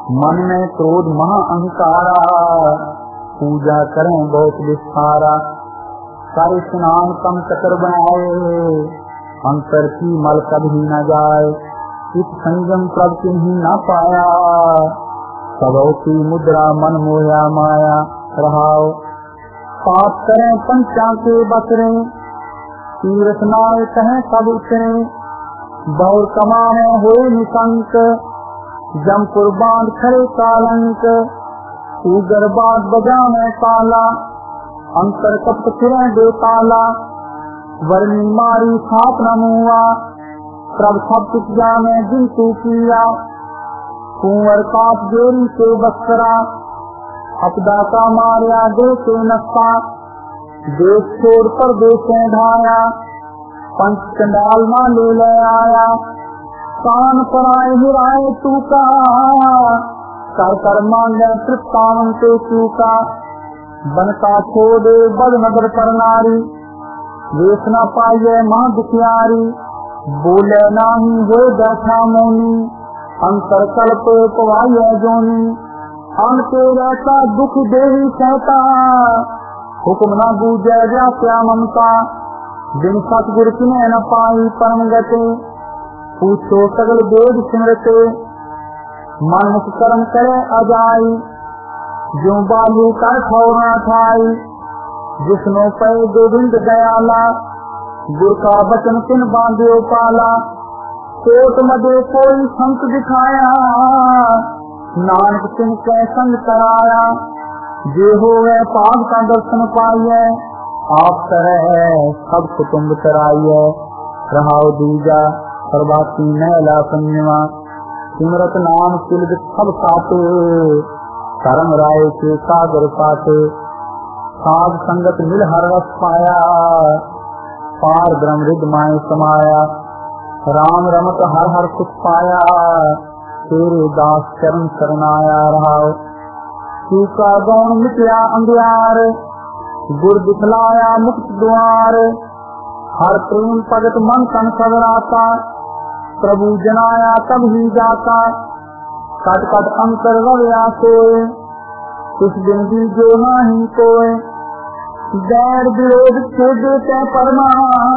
मन में क्रोध महा अहंकारा, पूजा करें बहुत विस्तारा। कर स्नान कम चक्र बनाए, अंतर की मल कभी न जाए। इस संयम प्रभ किन्हीं न पाया, सबों की मुद्रा मन मोया माया रहाओ। पाप करें पंचा के बसरे, तीर्थ नाय कहें सब उतरे। बहुर कमाने हो निशंक, जमपुर बांध खरे कालंक। उगर बाग बजाने ताला, अंतर कपट फिरे दो ताला। वर्णी मारी साप न मुआ, प्रभ सब कुछ जाने जिन तू किया। कुंवर काप जोरी के बस्करा, अपदा का मारिया दे के नक्शा। देश छोड़ पर देशें ढाया, पंच चंडाल ना ले आया। कान पर आए हिराए टूका, कर कर मांगे तृप्तावन से चूका। बनता छोड़े बड़ नगर पर नारी, वेश न पाइये माँ दुखियारी। बोले नाही हो बैठा मौनी, अंतर कल्प पवाइये जोनी। अन के रहता दुख देही सहता, हुक्म न बूझे जा क्या ममता। बिन सतगुर किने न पाई परम गति, पूछो सगल वेद सिमरते। मानुष कर्म करे अजाई, जो बालू कर खौरा ठाई। जिसनो पे गोविंद दयाला, गुर का बचन तिन बांध्यो पाला। कोट मदे कोई संत दिखाया, नानक तिन कै संग कराया। जे होवे पाप का दर्शन पाइये, आप तरह सब कुटुम्ब चराइये। रहाओ दूजा प्रभाती नैला संयमा, सिमरत नाम सिलद सब साथे। धर्म राय के सागर पाते, साध संगत मिल हर रस पाया। पार ब्रह्म हृद माय समाया, राम रमत हर हर सुख पाया। तेरे दास चरण शरणाया रहाओ। सूखा गौण मिटया अंधियार, गुर दिखलाया मुक्त द्वार। हर प्रेम भगत मन तन सबराता, प्रभु जनाया तब ही जाता। कट कट अंतर रवया सोए, कुछ दिन भी जो नहीं कोय। गैर विरोध छेदे ते परमा,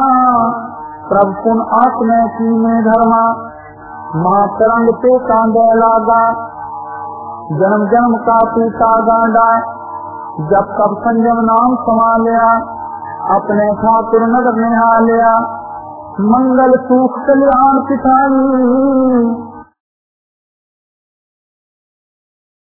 प्रभु पुन आत्मे की में धर्मा। महातरंग पे कांदे लागा, जन्म जन्म का पीता गांडा। जब कब संयम नाम समा लिया, अपने ठाकुर नगर निहा लिया। मंगल सुख कल्याण पिताई,